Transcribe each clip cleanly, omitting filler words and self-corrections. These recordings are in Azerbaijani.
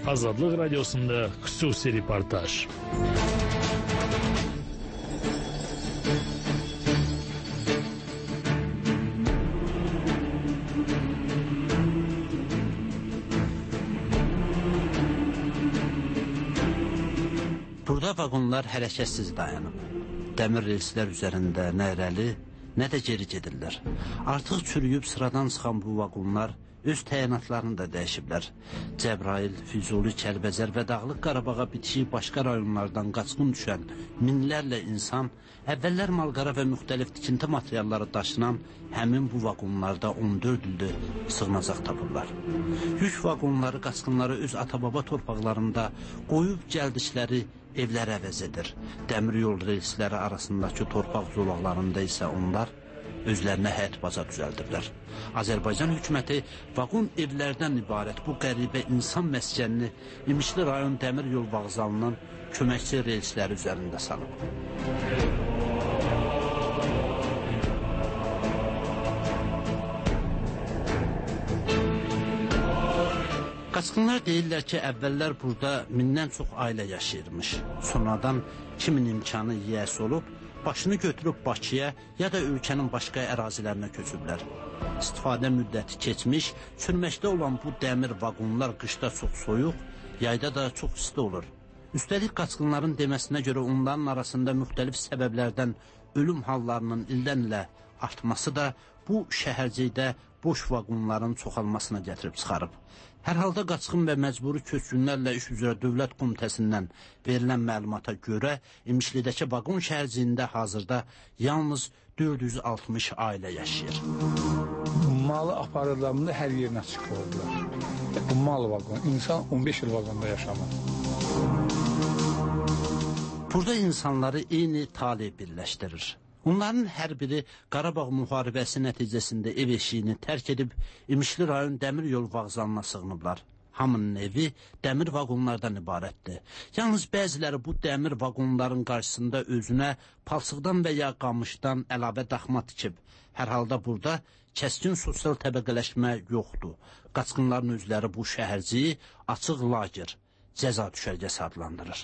Azadlıq Radiosunda xüsusi reportaj. Burada vaqonlar hərəkətsiz dayanıb. Dəmir relslər üzərində nə irəli, nə də geri gedirlər. Artıq çürüyüb sıradan çıxan bu vaqonlar öz təyinatlarını da dəyişiblər. Cəbrayıl, Füzuli, Kəlbəzər və Dağlıq Qarabağa bitişik başqa rayonlardan qaçqın düşən minlərlə insan əvvəllər malqara və müxtəlif tikinti materialları daşınan həmin bu vaqonlarda 14 ildir sığınacaq tapırlar. Yük vaqonları qaçqınları öz ata-baba torpaqlarında qoyub gəldikləri evləri əvəz edir. Dəmir yol reysləri arasındakı torpaq zolaqlarında isə onlar özlərinə həyət baca düzəldirlər. Azərbaycan hökuməti vaqon evlərdən ibarət bu qəribə insan məskənini İmişli rayon dəmir yol vağzalının köməkçi reysləri üzərində salıb. Qaçqınlar deyirlər ki, əvvəllər burada mindən çox ailə yaşayırmış. Sonradan kimin imkanı yiyəsi olub, başını götürüb Bakıya ya da ölkənin başqa ərazilərinə köçüblər. İstifadə müddəti keçmiş, sürməkdə olan bu dəmir vaqonlar qışda çox soyuq, yayda da çox isti olur. Üstəlik qaçqınların deməsinə görə onların arasında müxtəlif səbəblərdən ölüm hallarının ildən ilə artması da bu şəhərcikdə boş vaqonların çoxalmasına gətirib çıxarıb. Hər halda qaçqın və məcburi köçkünlərlə iş üzrə Dövlət Komitəsindən verilən məlumata görə İmişlidəki vaqon şəhərciyində hazırda yalnız 460 ailə yaşayır. Malı aparırlarında hər yerinə çıxırdılar. Bu mal vaqon, insan 15 il vaqonda yaşamır. Burada insanları eyni tale birləşdirir. Onların hər biri Qarabağ müharibəsi nəticəsində ev eşiyini tərk edib İmişli rayon dəmir yol vağzalına sığınıblar. Hamının evi dəmir vaqonlardan ibarətdir. Yalnız bəziləri bu dəmir vaqonların qarşısında özünə palçıqdan və ya qamışdan əlavə daxma tikib. Hər halda burada kəskin sosial təbəqələşmə yoxdur. Qaçqınların özləri bu şəhərciyi açıq lager, cəza düşərgəsi adlandırır.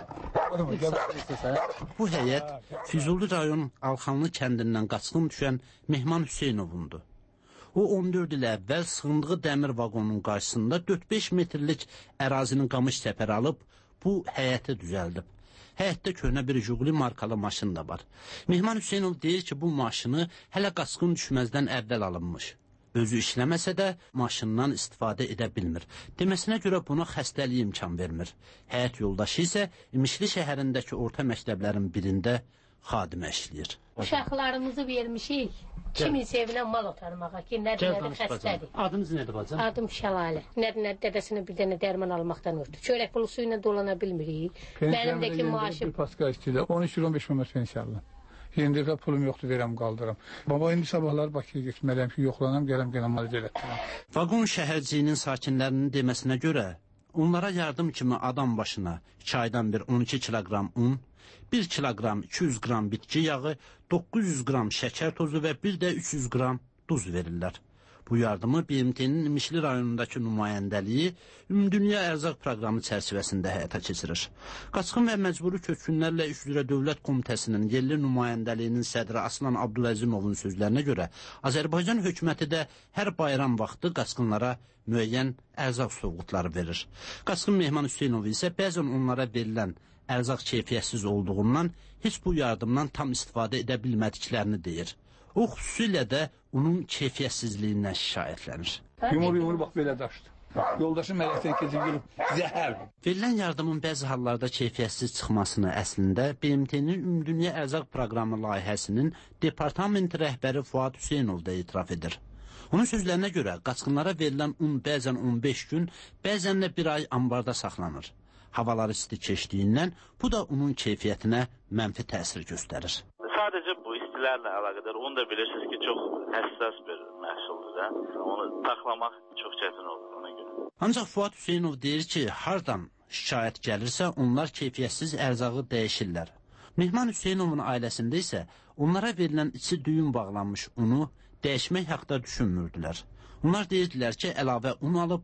Bu həyət Füzuli rayon Alxanlı kəndindən qaçqın düşən Mehman Hüseynovundur. O 14 il əvvəl sığındığı dəmir vaqonun qarşısında 4-5 metrlik ərazinin qamış səpəri alıb bu həyəti düzəldib. Həyətdə köhnə bir Jiguli markalı maşın da var. Mehman Hüseynov deyir ki, bu maşını hələ qaçqın düşməzdən əvvəl alınmış. Özü işləməsə də maşından istifadə edə bilmir. Deməsinə görə buna xəstəliyi imkan vermir. Həyat yoldaşı isə İmişli şəhərindəki orta məktəblərin birində xadimə işləyir. Uşaqlarımızı vermişik, kimin sevinə mal otarmağa ki, nədir xəstədir. Adınız nədir bacım? Adım Şəlalə. Nədir dədəsinə bir dənə dərman almaqdan ördü. Çörək pulu su ilə dolana bilmirik. Mənimdəki maaşım... Bir paska istəyirlər, 13-15 məmət pensiyalı. Yeni dəfə pulum yoxdur, verəm, qaldıram. Baba, indi sabahlar Bakıya getməliyəm ki, yoxlanam, gələm müalicə elətdirəm. Vaqon şəhərciyinin sakinlərinin deməsinə görə, onlara yardım kimi adam başına 2 aydan bir 12 kiloqram un, 1 kiloqram 200 qram bitki yağı, 900 qram şəkər tozu və bir də 300 qram duz verirlər. Bu yardımı BMT-nin İmişli rayonundakı nümayəndəliyi Ümumdünya Ərzaq proqramı çərçivəsində həyata keçirir. Qaçqın və məcburi köçkünlərlə iş üzrə Dövlət Komitəsinin yerli nümayəndəliyinin sədri Aslan Abdüləzimovun sözlərinə görə Azərbaycan hökuməti də hər bayram vaxtı qaçqınlara müəyyən ərzaq sovqutları verir. Qaçqın Mehman Hüseynov isə bəzən onlara verilən ərzaq keyfiyyətsiz olduğundan heç bu yardımdan tam istifadə edə bilmədiklərini deyir. O xüsusilə də onun keyfiyyətsizliyindən şikayətlənir. Yumur bax belə daşdı. Yoldaşım mələkdən keçib gəlib zəhər. Verilən yardımın bəzi hallarda keyfiyyətsiz çıxmasını əslində BMT-nin Ümumdünya Ərzaq Proqramı layihəsinin departament rəhbəri Fuad Hüseynov da etiraf edir. Onun sözlərinə görə qaçqınlara verilən un bəzən 15 gün, bəzən də bir ay ambarda saxlanır. Havalar isti keçdiyindən bu da unun keyfiyyətinə mənfi təsir göstərir. Sadəcə bu istilərlə əlaqədar, onu da bilirsiniz ki, çox həssas bir məhsuldur da. Onu saxlamaq çox çətin olur ona görə. Ancaq Fuad Hüseynov deyir ki, hardan şikayət gəlirsə, onlar keyfiyyətsiz ərzağı dəyişirlər. Mehman Hüseynovun ailəsində isə onlara verilən içi düyün bağlanmış unu dəyişmək haqda düşünmürdülər. Onlar deyirdilər ki, əlavə un alıb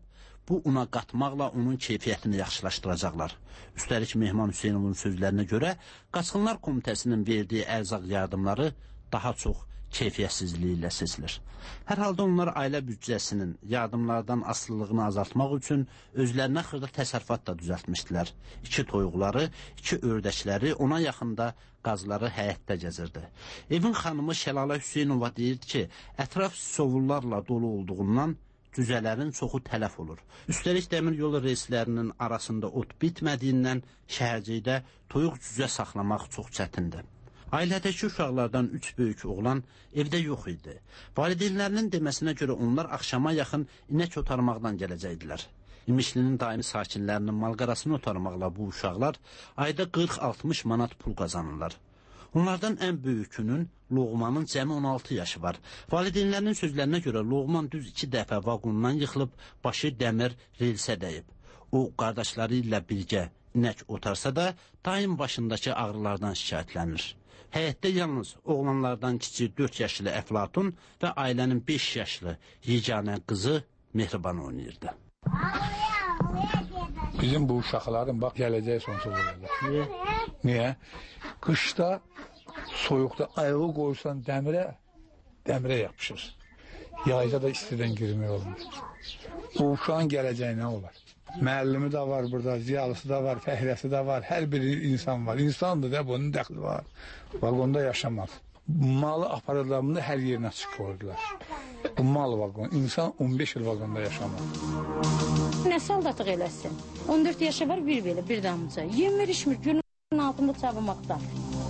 bu una qatmaqla onun keyfiyyətini yaxşılaşdıracaqlar. Üstəlik Mehman Hüseynovun sözlərinə görə Qaçqınlar Komitəsinin verdiyi ərzaq yardımları daha çox keyfiyyətsizliyi ilə seçilir. Hər halda onlar ailə büdcəsinin yardımlardan asılılığını azaltmaq üçün özlərinə xırda təsərrüfat da düzəltmişdilər. 2 toyuqları, 2 ördəkləri, ona yaxında qazları həyətdə gəzirdi. Evin xanımı Şəlalə Hüseynova deyirdi ki, ətraf sovullarla dolu olduğundan cüzələrin çoxu tələf olur. Üstəlik dəmir yolu reyslərinin arasında ot bitmədiyindən şəhərcikdə toyuq cüzə saxlamaq çox çətindir. Ailədəki uşaqlardan 3 böyük oğlan evdə yox idi. Valideynlərinin deməsinə görə onlar axşama yaxın inək otarmaqdan gələcəkdilər. İmişlinin daimi sakinlərinin malqarasını otarmaqla bu uşaqlar ayda 40-60 manat pul qazanırlar. Onlardan ən böyükünün, Loğmanın cəmi 16 yaşı var. Valideynlərinin sözlərinə görə Loğman düz 2 dəfə vaqondan yıxılıb, başı dəmir relsə dəyib. O, qardaşları ilə birgə inək otarsa da, daim başındakı ağrılardan şikayətlənir. Həyətdə yalnız oğlanlardan kiçik 4 yaşlı Əflatun və ailənin 5 yaşlı yeganə qızı Mehriban oynayırdı. Bizim bu uşaqların bax gələcəyi sonsuz olacaq. Niyə? Qışda, soyuqda ayağı qoysan dəmirə yapışır. Yayda da istidən girmək olmur. Bu uşağın gələcəyi nə olar? Müəllimi də var burada, ziyalısı da var, fəhləsi də var, hər bir insan var. İnsandır da bunun dəxli var. Vaqonda yaşamaz. Malı aparatlarında hər yerinə açıq qoydular. Bu mal vaqon, insan 15 il vaqonda yaşamaz. Nə saldatıq eləsin? 14 yaşı var, bir belə, bir damıca. Yemir, içmir, günün altında çabımaqda.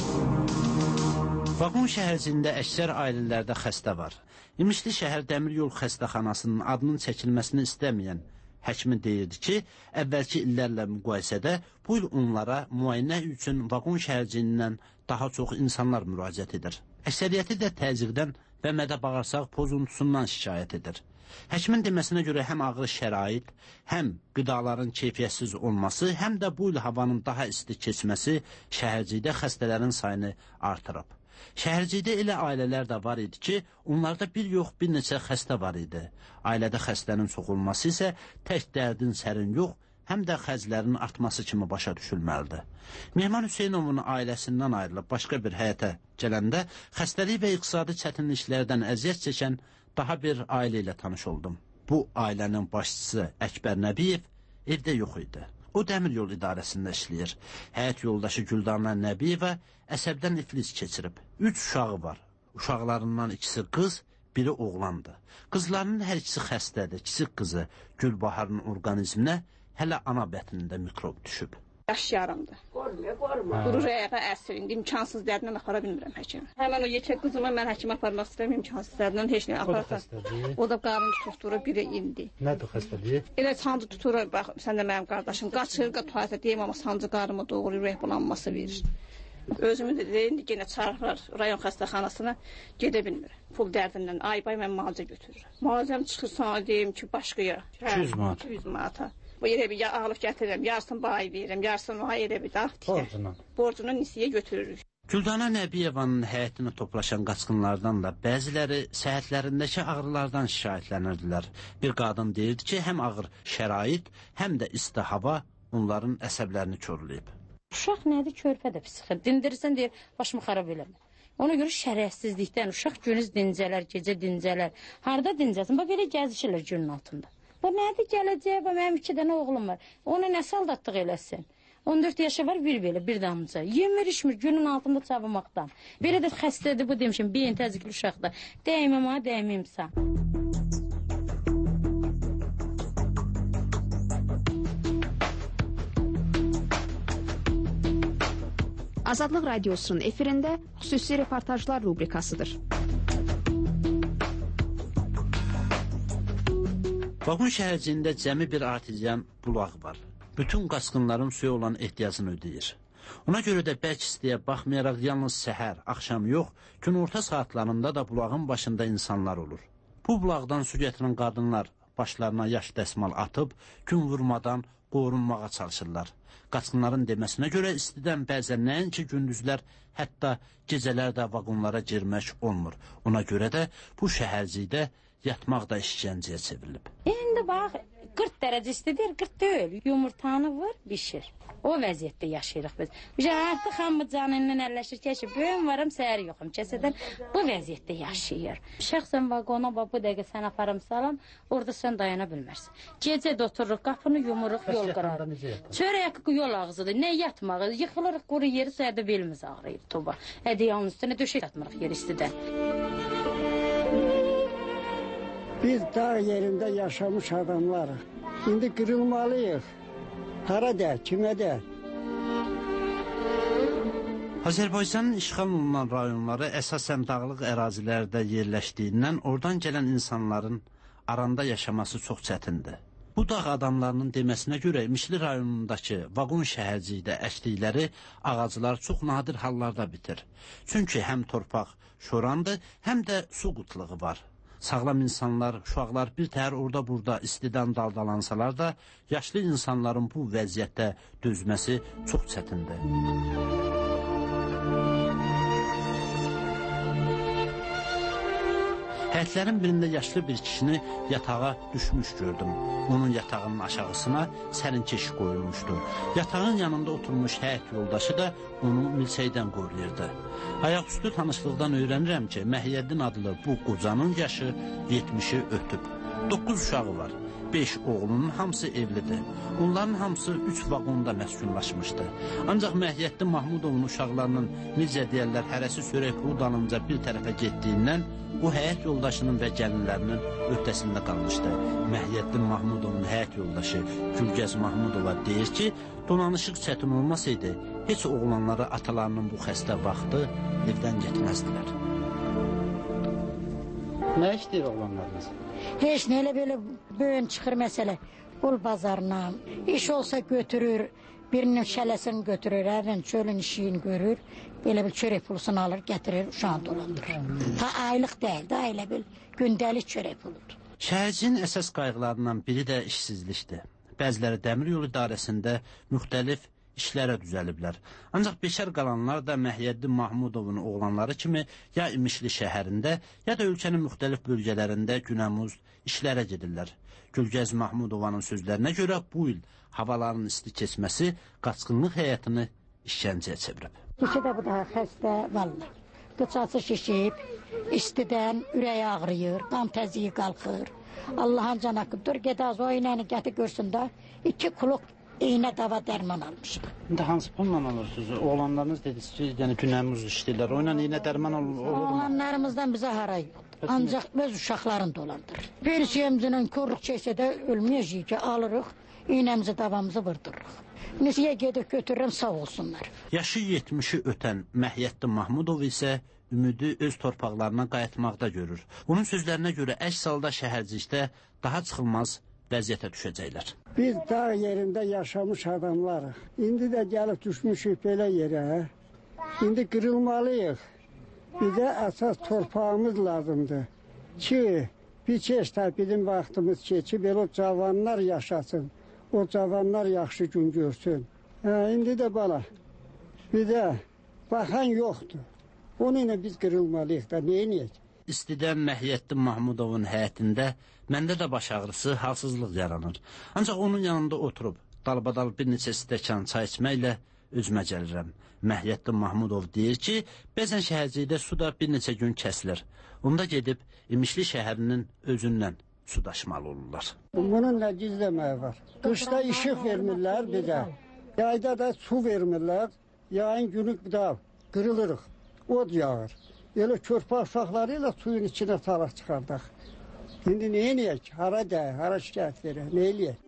Vaqon şəhərciyində əksər ailələrdə xəstə var. İmişli şəhər dəmir yol xəstəxanasının adının çəkilməsini istəməyən həkimi deyirdi ki, əvvəlki illərlə müqayisədə bu il onlara müayinə üçün vaqon şəhərciyindən daha çox insanlar müraciət edir. Əksəriyyəti də təzyiqdən və mədə-bağırsaq pozuntusundan şikayət edir. Həkimin deməsinə görə həm ağır şərait, həm qidaların keyfiyyətsiz olması, həm də bu il havanın daha isti keçməsi şəhərcikdə xəstələrin sayını artırıb. Şəhərcikdə elə ailələr də var idi ki, onlarda bir yox bir neçə xəstə var idi. Ailədə xəstənin çox olması isə tək dərdin sərin yox, həm də xərclərin artması kimi başa düşülməlidir. Mehman Hüseynovun ailəsindən ayrılıb başqa bir həyətə gələndə xəstəlik və iqtisadi çətinliklərdən əziyyət çəkən daha bir ailə ilə tanış oldum. Bu ailənin başçısı Əkbər Nəbiyev evdə yox idi. O dəmir yol idarəsində işləyir. Həyat yoldaşı Güldana Nəbiyevə əsəbdən iflic keçirib. 3 uşağı var. Uşaqlarından ikisi qız, biri oğlandı. Qızlarının hər ikisi xəstədir. Kiçik qızı Gülbaharın orqanizminə hələ ana bətnində mikrob düşüb. Yaş yarımdır. Durur ayağa əsir, indi imkansız dərdlə apara bilmirəm həkimə. Həmən o yekə qızıma mən həkimə aparmaq istəyirəm, imkansız dərdlə heç nə aparasam. O da qarnını tutduğu biri indi. Nədir xəstəliyi? Elə sancı tutur, bax, sən də mənim qardaşım, qaçır, tualetə deyim, amma sancı qarnıma doğru ürək bulanması verir. Özümü də indi yenə çağırır rayon xəstəxanasına, gedə bilmirəm. Pul dərdindən ay-bay mən müalicə götürürəm. Müalicəm çıxır sana deyim ki, başqaya. 200 manat. 200 manata. Bu yerə bir ağılıq gətirirəm, yarısını bayı verirəm, yarısını vay elə bir dağ tikə. Borcunu nisiyə götürürük. Güldana Nəbiyevanın həyətini toplaşan qaçqınlardan da bəziləri səhhətlərindəki ağrılardan şikayətlənirdilər. Bir qadın deyirdi ki, həm ağır şərait, həm də isti hava onların əsəblərini körləyib. Uşaq nədir? Körpə də psixir. Dindirirsən deyir, başımı xarab eləmə. Ona görə şərəfsizlikdən uşaq günüz dincələr, gecə dincələr. Harada dincəlsin? Bax, belə gəzişirlər günün altında. Bu nədir gələcək? Mənim 2 dənə oğlum var. Ona nə saldatlıq eləsin? 14 yaşı var, bir belə, bir damıca. Yemir, içmir, günün altında çabımaqdan. Belə də xəstədir bu demişim, beyin təzyiqli uşaqda. Dəyməm ha, dəymimsə. Azadlıq Radiosunun efirində xüsusi reportajlar rubrikasıdır. Vaqon şəhərciyində cəmi bir artizyan bulaq var. Bütün qaçqınların suya olan ehtiyacını ödəyir. Ona görə də bəlk istəyə baxmayaraq yalnız səhər, axşam yox, günorta saatlarında da bulağın başında insanlar olur. Bu bulaqdan su gətirən qadınlar başlarına yaş dəsmal atıb, gün vurmadan qorunmağa çalışırlar. Qaçqınların deməsinə görə istidən bəzən nəinki gündüzlər, hətta gecələr də vaqonlara girmək olmur. Ona görə də bu şəhərcikdə yatmaq da işgəncəyə çevrilib. İndi bax 40 dərəcə istidir, 40 deyil. Yumurtanı vur, bişir. O vəziyyətdə yaşayırıq biz. Artıq hamı canından əlləşir ki, böyüm varam, səhər yoxum. Kəsədən bu vəziyyətdə yaşayır. Şəxsən vaqona bu dəqiqə sən aparım salam, orada sən dayana bilmərsən. Gecə də otururuq, qapını yumuruq, yol qırarıq. Çörək yol ağzıdır, nə yatmağı, yıxılırıq quru yeri, səhərdə belimiz ağrıyır, toba. Ədiyanın üstünə döşək atmırıq yer istidən. Biz dağ yerində yaşamış adamlarıq. İndi qırılmalıyıq. Hara der, kimə der? Azərbaycanın işğal olunan rayonları əsasən dağlıq ərazilərdə yerləşdiyindən oradan gələn insanların aranda yaşaması çox çətindir. Bu dağ adamlarının deməsinə görə İmişli rayonundakı vaqon şəhərcikdə əkdikləri ağaclar çox nadir hallarda bitir. Çünki həm torpaq şorandır, həm də su qıtlığı var. Sağlam insanlar, uşaqlar bir təhər orada-burada istidən daldalansalar da, yaşlı insanların bu vəziyyətdə dözməsi çox çətindir. Həyətlərin birində yaşlı bir kişini yatağa düşmüş gördüm. Onun yatağının aşağısına sərinkeş qoyulmuşdu. Yatağın yanında oturmuş həyət yoldaşı da onu milçəkdən qoruyurdu. Ayaqüstü tanışlıqdan öyrənirəm ki, Məhiyyəddin adlı bu qocanın yaşı 70'i ötüb. 9 uşağı var. 5 oğlunun hamısı evlidir. Onların hamısı 3 vaqonda məskunlaşmışdı. Ancaq Məhiyyəddin Mahmudovun uşaqlarının necə deyərlər hərəsi sörək pulu dalınca bir tərəfə getdiyindən bu həyət yoldaşının və gəlinlərinin öhdəsində qalmışdı. Məhiyyəddin Mahmudovun həyət yoldaşı Gülgəz Mahmudova deyir ki, donanışıq çətin olmasaydı, heç oğlanları atalarının bu xəstə vaxtı evdən getməzdilər. Nə işləyir oğlanlarınız? Heç nə elə belə böyün çıxır məsələ. Qul bazarına, iş olsa götürür, birinin şələsini götürür, ərinin çölün işini görür, belə bir çörək pulusunu alır, gətirir, uşağını dolandırır. Ta aylıq deyil, da elə bil gündəlik çörək puludur. Şəhərcinin əsas qayğılarından biri də işsizlikdir. Bəziləri dəmir yolu idarəsində müxtəlif işlərə düzəliblər. Ancaq beşər qalanlar da Məhiyyəddin Mahmudovun oğlanları kimi ya İmişli şəhərində, ya da ölkənin müxtəlif bölgələrində günəmuz işlərə gedirlər. Gülgəz Mahmudovanın sözlərinə görə bu il havaların isti keçməsi qaçqınlıq həyatını işgəncəyə çevirib. İki də bu da xəstə valla. Qıçası şişib, istidən ürək ağrıyır, qan təziyi qalxır. Allah'ın can hakkıdır. Gedaz o iğnəni gətir görsün də 2 kuluk iğne dava dərman almışıq. İndi hansı pulla alırsınız? Oğlanlarınız dediniz ki, yəni günəmuz işləyirlər. O ilə iğne dərman olur mu? Oğlanlarımızdan bizə haray yoxdur. Ancaq öz uşaqlarını dolandırır. Pensiyamızın kurluq çəksə də ölməyəcəyik ki, alırıq, iğnəmizi davamızı vırdırırıq. Nesiyə gedib götürürəm, sağ olsunlar. Yaşı 70'i ötən Məhiyyəddin Mahmudov isə ümidi öz torpaqlarına qayıtmaqda görür. Onun sözlərinə görə əks halda şəhərcikdə daha çıxılmaz vəziyyətə düşəcəklər. Biz dağ yerində yaşamış adamlarıq. İndi də gəlib düşmüşük belə yerə. İndi qırılmalıyıq. Bizə əsas torpağımız lazımdır ki, bir keçdə bizim vaxtımız keçib, elə o cavanlar yaşasın. O cavanlar yaxşı gün görsün. İndi də bala, bizə baxan yoxdur. Onunla biz qırılmalıyıq da, neyiniyək? İstidən Məhiyyəddin Mahmudovun həyətində məndə də baş ağrısı, halsızlıq yaranır. Ancaq onun yanında oturub, dalbadal bir neçə stəkan çay içməklə özümə gəlirəm. Məhiyyəddin Mahmudov deyir ki, bəzən şəhərcikdə su da bir neçə gün kəsilir. Onda gedib İmişli şəhərinin özündən su daşımalı olurlar. Bunun nə gizləməyi var? Qışda işıq vermirlər bizə, yayda da su vermirlər, yayın günü da qırılırıq, od yağır. Elə körpə uşaqları ilə suyun içinə salaq çıxardaq. İndi nə eləyək? Hara dəy, hara şikayət verək, nə eləyək?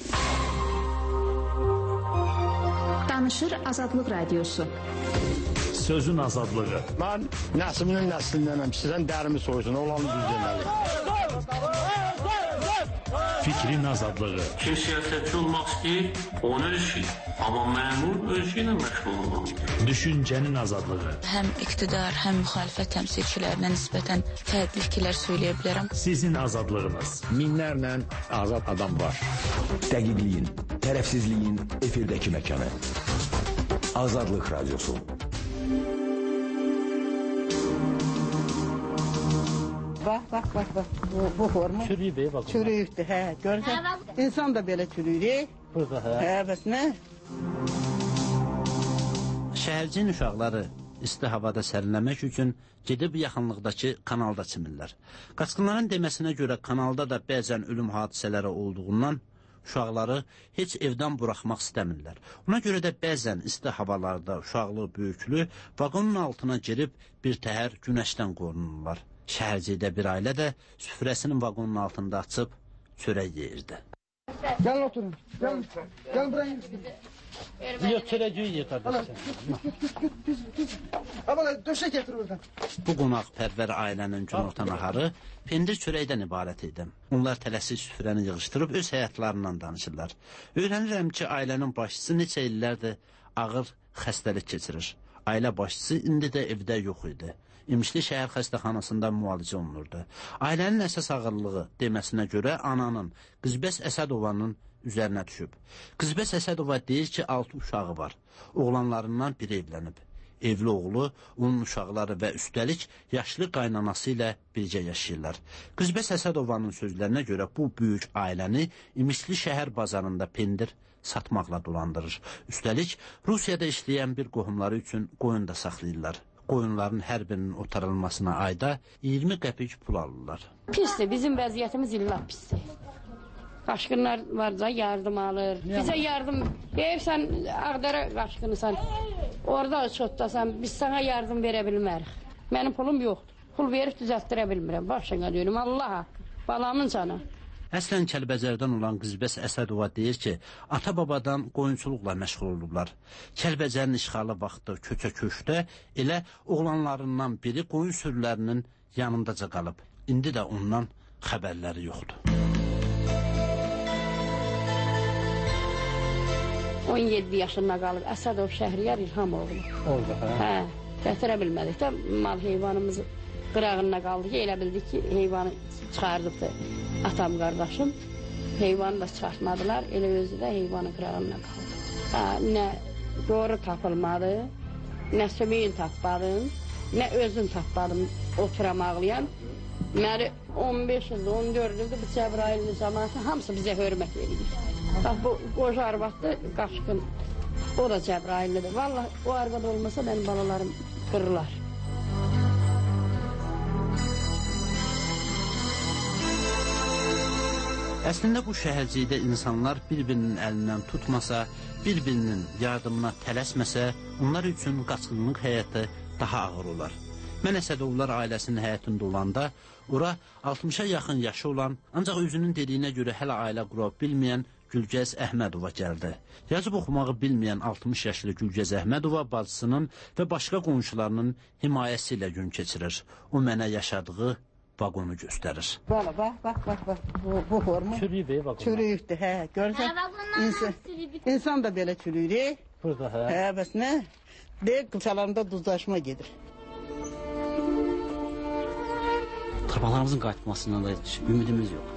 Danışır Azadlıq Radiosu. Sözün azadlığı. Mən nəslinin nəslindənəm, sizdən dərimi soysun, olanı düz deməli. Fikrin azadlığı. Kim siyasətçi olmaq istəyir, onu ölçür. Amma məmur ölçü ilə məşğul olmalıdır. Düşüncənin azadlığı. Həm iqtidar, həm müxalifət təmsilçilərinə nisbətən fərqli fikirlər söyləyə bilərəm. Sizin azadlığınız. Minlərlə azad adam var. Dəqiqliyin, tərəfsizliyin efirdəki məkanı. Azadlıq Radiosu. Bax. Bu forma. Çürüyüb bax. Çürüyübdür, hə. Görürsən? İnsan da belə çürüyür. Burada, hə. Hə, bəs nə? Şəhərcin uşaqları isti havada sərinləmək üçün gedib yaxınlıqdakı kanalda çimirlər. Qaçqınların deməsinə görə kanalda da bəzən ölüm hadisələri olduğundan uşaqları heç evdən buraxmaq istəmirlər. Ona görə də bəzən isti havalarda uşaqlı, böyüklü vaqonun altına girib bir təhər günəşdən qorunurlar. Şəhərcidə bir ailə də süfrəsinin vaqonun altında açıb çörək yeyirdi. Gəlin oturun. Gəlin buraya. Yox, çörəciyi ye qardaşım. Abla döşək gətir oradan. Bu qonaqpərvər ailənin günorta naharı pendir çörəkdən ibarət idi. Onlar tələsik süfrəni yığışdırıb öz həyatlarından danışırlar. Öyrənirəm ki, ailənin başçısı neçə illərdir ağır xəstəlik keçirir. Ailə başçısı indi də evdə yox idi. İmişli şəhər xəstəxanasında müalicə olunurdu. Ailənin əsas ağırlığı deməsinə görə ananın, Qızbəs Əsədovanın üzərinə düşüb. Qızbəs Əsədova deyir ki, 6 uşağı var. Oğlanlarından biri evlənib. Evli oğlu, onun uşaqları və üstəlik yaşlı qaynanası ilə bircə yaşayırlar. Qızbəs Əsədovanın sözlərinə görə bu böyük ailəni İmişli şəhər bazarında pendir satmaqla dolandırır. Üstəlik, Rusiyada işləyən bir qohumları üçün qoyun da saxlayırlar. Qoyunların hər birinin otarılmasına ayda 20 qəpik pul alırlar. Pisdir, bizim vəziyyətimiz illa pisdir. Qaşqınlar varca yardım alır. Bizə yardım, deyirsən Ağdərə qaşqınısan, orada çotdasan, biz sana yardım verə bilmərik. Mənim pulum yoxdur. Pul verib düzəltdirə bilmirəm. Başına deyirəm, Allah haqqı, balamın canı. Əslən Kəlbəcərdən olan Qızbəs Əsədova deyir ki, ata-babadan qoyunçuluqla məşğul olublar. Kəlbəcərin işğalı vaxtı köçə-köşdə elə oğlanlarından biri qoyun sürülərinin yanındaca qalıb. İndi də ondan xəbərləri yoxdur. 17 yaşında qalıb Əsədov Şəhriyar İlhamoğlu. Oldu, hə? Hə, gətirə bilmədik də mal heyvanımızı qırağında qaldı ki, elə bildik ki, heyvanı çıxardıbdı atam, qardaşım. Heyvanı da çıxartmadılar, elə özü də heyvanı qırağında qaldı. Hə, nə doğru tapılmadı, nə sümüyün tapmadım, nə özüm tapmadım oturam ağlayan. Məni 15 ildir, 14 ildir bu Cəbrailin cəmaatı hamısı bizə hörmət edir. Bax, bu qoca arvaddır, qaşqın, o da Cəbraillidir. Vallahi o arvad olmasa mənim balalarım qırılar. Əslində bu şəhərcidə insanlar bir-birinin əlindən tutmasa, bir-birinin yardımına tələsməsə, onlar üçün qaçqınlıq həyatı daha ağır olar. Mən Əsədovlar ailəsinin həyatında olanda, ora 60-a yaxın yaşı olan, ancaq özünün dediyinə görə hələ ailə qura bilməyən Gülgəz Əhmədova gəldi. Yazıb oxumağı bilməyən 60 yaşlı Gülgəz Əhmədova bacısının və başqa qonşularının himayəsi ilə gün keçirir. O mənə yaşadığı vaqonu göstərir. Bax. Bu forma. Çürüyüb bax. Çürüyübdür, hə. Görürsən? İnsan da belə çürüyür. Burada, hə. Hə, bəs nə? Deyir, qıçalarında duzlaşma gedir. Torbalarımızın qayıtmasından da heç ümidimiz yox.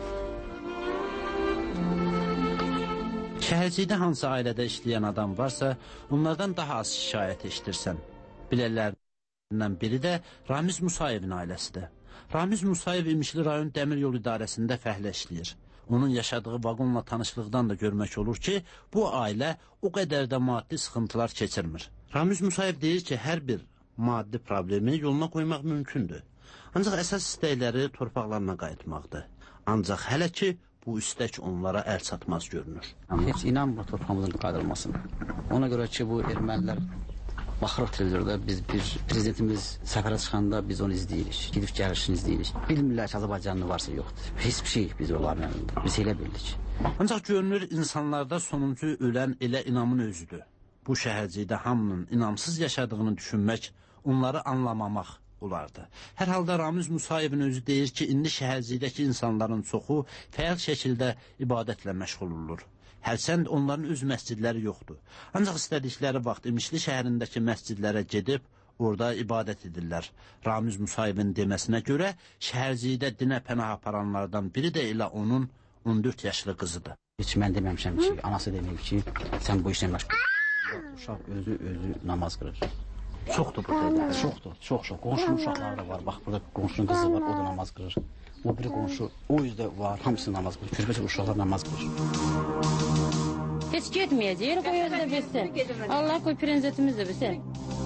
Şəhərcidə hansı ailədə işləyən adam varsa, onlardan daha az şikayət eşidirsən. Bilələrindən biri də Ramiz Musayevin ailəsidir. Ramiz Musayev İmişli rayon dəmir yol idarəsində fəhlə işləyir. Onun yaşadığı vaqonla tanışlıqdan da görmək olur ki, bu ailə o qədər də maddi sıxıntılar keçirmir. Ramiz Musayev deyir ki, hər bir maddi problemi yoluna qoymaq mümkündür. Ancaq əsas istəkləri torpaqlarına qayıtmaqdır. Ancaq hələ ki, bu istək onlara əl çatmaz görünür. Heç inanmır torpağımızın qaydırılmasına. Ona görə ki, bu ermənilər baxırıq televizorda, biz prezidentimiz səfərə çıxanda biz onu izləyirik, gidib gəlişini izləyirik. Bilmirlər ki, Azərbaycanlı varsa yoxdur. Heç bir şey biz onların yanında, biz elə bildik. Ancaq görünür, insanlarda sonuncu ölən elə inamın özüdür. Bu şəhərcidə hamının inamsız yaşadığını düşünmək, onları anlamamaq olardı. Hər halda Ramiz Musayevin özü deyir ki, indi şəhərcidəki insanların çoxu fəal şəkildə ibadətlə məşğul olur. Hərçənd onların öz məscidləri yoxdur. Ancaq istədikləri vaxt İmişli şəhərindəki məscidlərə gedib, orada ibadət edirlər. Ramiz Musayevin deməsinə görə, şəhərcidə dinə pənah aparanlardan biri də elə onun 14 yaşlı qızıdır. Heç mən deməmişəm ki, anası deməyib ki, sən bu işlə məşğul. Uşaq özü namaz qırır. Çoxdur bu tədbir. Çoxdur, çox. Qonşunun uşaqları da var. Bax, burada qonşunun qızı var, o da namaz qılır. O biri qonşu, o yüzdə var, hamısı namaz qılır. Körpəcə uşaqlar namaz qılır. Heç getməyəcək, qoy özü də bilsin. Allah qoy prezidentimiz də bilsin.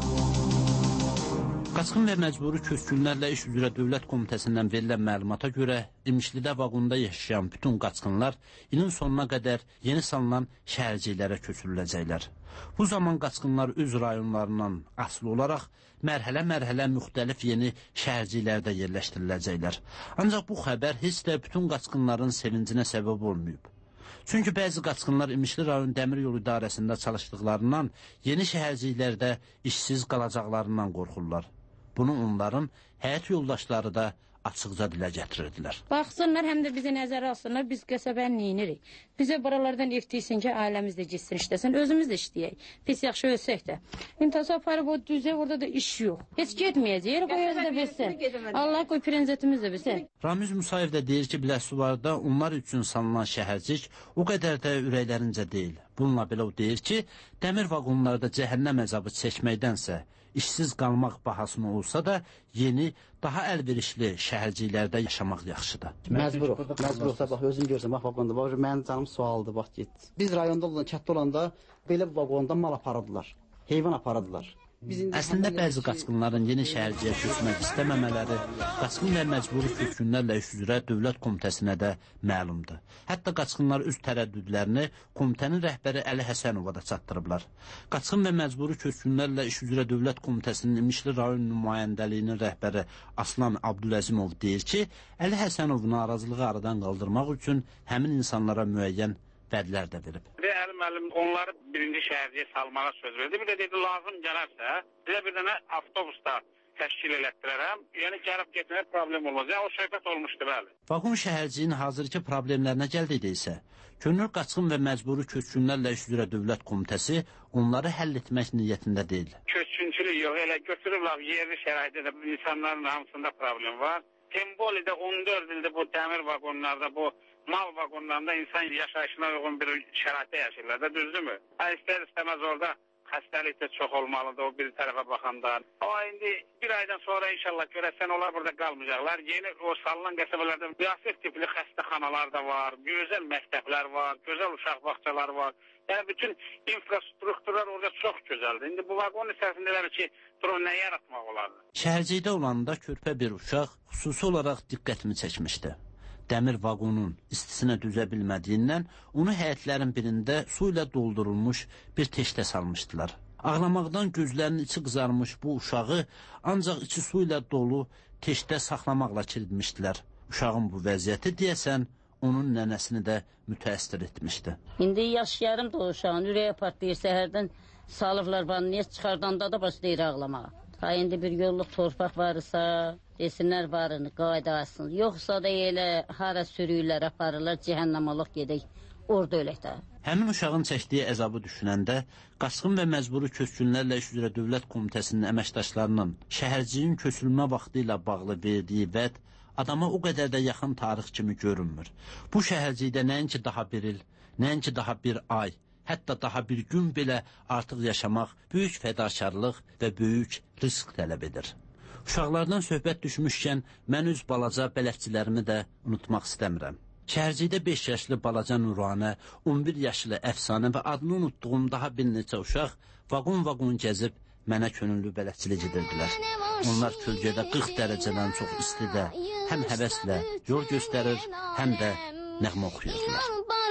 Qaçqın və məcburi köçkünlərlə iş üzrə Dövlət Komitəsindən verilən məlumata görə İmişlidə vaqonda yaşayan bütün qaçqınlar ilin sonuna qədər yeni salınan şəhərciklərə köçürüləcəklər. Bu zaman qaçqınlar öz rayonlarından asılı olaraq mərhələ-mərhələ müxtəlif yeni şəhərciklərdə yerləşdiriləcəklər. Ancaq bu xəbər heç də bütün qaçqınların sevincinə səbəb olmayıb. Çünki bəzi qaçqınlar İmişli rayon dəmir yolu idarəsində çalışdıqlarından yeni şəhərciklərdə işsiz qalacaqlarından qorxurlar. Bunu onların həyat yoldaşları da açıqca dilə gətirirdilər. Baxsınlar, həm də bizi nəzərə alsınlar, biz qəsəbəni neyinirik. Bizə buralardan eftiysin ki, ailəmiz də gitsin işləsin, özümüz də işləyək. Pis yaxşı ölsək də. İntihası aparıb o düzə, orada da iş yox. Heç getməyəcək, qoy özü də bilsin. Allah qoy prezidentimiz də bilsin. Ramiz Musayev də deyir ki, Biləsuvarda onlar üçün salınan şəhərcik o qədər də ürəklərincə deyil. Bununla belə o deyir ki, dəmir vaqonlarda cəhənnəm əzabı çəkməkdənsə, işsiz qalmaq bahasına olsa da yeni, daha əlverişli şəhərciklərdə yaşamaq yaxşıdır. Məcburuq da, bax, özün görsən, bax, vaqonda, bax, mənim canım sualdır, bax, getdi. Biz rayonda olan, kətdə olanda belə vaqonda mal aparırdılar, heyvan aparırdılar. Əslində bəzi qaçqınların yeni şəhərciyə köçmək istəməmələri qaçqın və məcburi köçkünlərlə iş üzrə Dövlət Komitəsinə də məlumdur. Hətta qaçqınlar öz tərəddüdlərini komitənin rəhbəri Əli Həsənova da çatdırıblar. Qaçqın və məcburi köçkünlərlə iş üzrə Dövlət Komitəsinin İmişli rayon nümayəndəliyinin rəhbəri Aslan Abdüləzimov deyir ki, Əli Həsənov narazılığı aradan qaldırmaq üçün həmin insanlara müəyyən vədlər də verib. Əli müəllim onları birinci şəhərciyə salmağa söz verdi. Bir də dedi, lazım gələrsə, bizə bir dənə avtobusda təşkil elətdirərəm. Yəni, gəlib getməyə problem olmaz. Yəni, o söhbət olmuşdu, bəli. Vaqon şəhərciyin hazırki problemlərinə gəldikdə isə, könül qaçqın və məcburi köçkünlərlə iş üzrə Dövlət Komitəsi onları həll etmək niyyətində deyil. Köçkünçülük yox, elə götürürlər yerli şəraitdə də insanların hamısında problem var. Tembolidə 14 ildir bu dəmir vaqonlarda, bu mal vaqonlarında insan yaşayışına uyğun bir şəraitdə yaşayırlar da, düzdürmü? İstər-istəməz orada xəstəlik də çox olmalıdır o bir tərəfə baxanda. Ama indi bir aydan sonra inşallah görəsən onlar burada qalmayacaqlar. Yeni o salınan qəsəbələrdə müasir tipli xəstəxanalar da var, gözəl məktəblər var, gözəl uşaq bağçaları var. Yəni bütün infrastrukturlar orada çox gözəldir. İndi bu vaqon içərisindələr ki, nə yaratmaq olardı? Şəhərcikdə olanda körpə bir uşaq xüsusi olaraq diqqətimi çəkmişdi. Dəmir vaqonun istisinə düzə bilmədiyindən onu həyətlərin birində su ilə doldurulmuş bir teşdə salmışdılar. Ağlamaqdan gözlərinin içi qızarmış bu uşağı ancaq içi su ilə dolu teşdə saxlamaqla kilitmişdilər. Uşağın bu vəziyyəti deyəsən onun nənəsini də mütəəssir etmişdi. İndi yaşayarım da o uşağın ürəyə partlayır, səhərdən salıblar vanniyə çıxardanda da başlayır ağlamağa. Ha, indi bir yolluk torpaq varsa, desinlər varını, qaydasın. Yoxsa da elə hara sürüyürlər, aparırlar, cəhənnəmalıq gedək, orada ölək də. Həmin uşağın çəkdiyi əzabı düşünəndə, qaçqın və məcburi köçkünlərlə iş üzrə Dövlət Komitəsinin əməkdaşlarının şəhərciyin köçülmə vaxtı ilə bağlı verdiyi vəd adama o qədər də yaxın tarix kimi görünmür. Bu şəhərcikdə nəinki daha bir il, nəinki daha bir ay, hətta daha bir gün belə artıq yaşamaq böyük fədakarlıq və böyük risk tələb edir. Uşaqlardan söhbət düşmüşkən, mən öz balaca bələdçilərimi də unutmaq istəmirəm. Şəhərcikdə 5 yaşlı balaca Nuranə, 11 yaşlı Əfsanə və adını unutduğum daha bir neçə uşaq vaqon-vaqon gəzib mənə könüllü bələdçilik edirdilər. Onlar kölgədə 40 dərəcədən çox istidə həm həvəslə yol göstərir, həm də nəğmə oxuyurdular.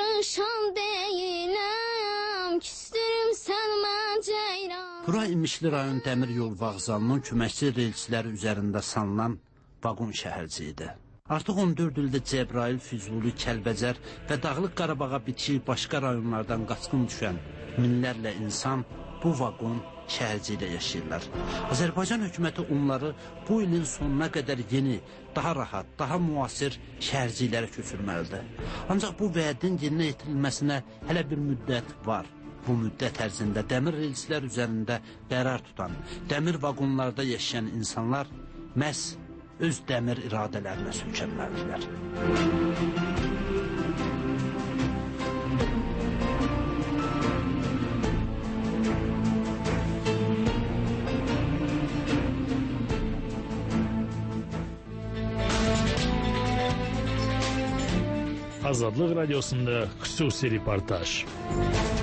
Bura İmişli rayon dəmir yol vağzalının köməkçi reysləri üzərində salınan vaqon şəhərciyidir. Artıq 14 ildə Cəbrayıl, Füzuli, Kəlbəcər və Dağlıq Qarabağa bitişik başqa rayonlardan qaçqın düşən minlərlə insan bu vaqon şəhərcikdə yaşayırlar. Azərbaycan hökuməti onları bu ilin sonuna qədər yeni, daha rahat, daha müasir şəhərciklərə köçürməlidir. Ancaq bu vədin yerinə yetirilməsinə hələ bir müddət var. Bu müddət ərzində dəmir reyslər üzərində qərar tutan, dəmir vaqonlarda yaşayan insanlar məhz öz dəmir iradələrinə sökənməlidirlər. Azadlıq Radiosunda xüsusi reportaj.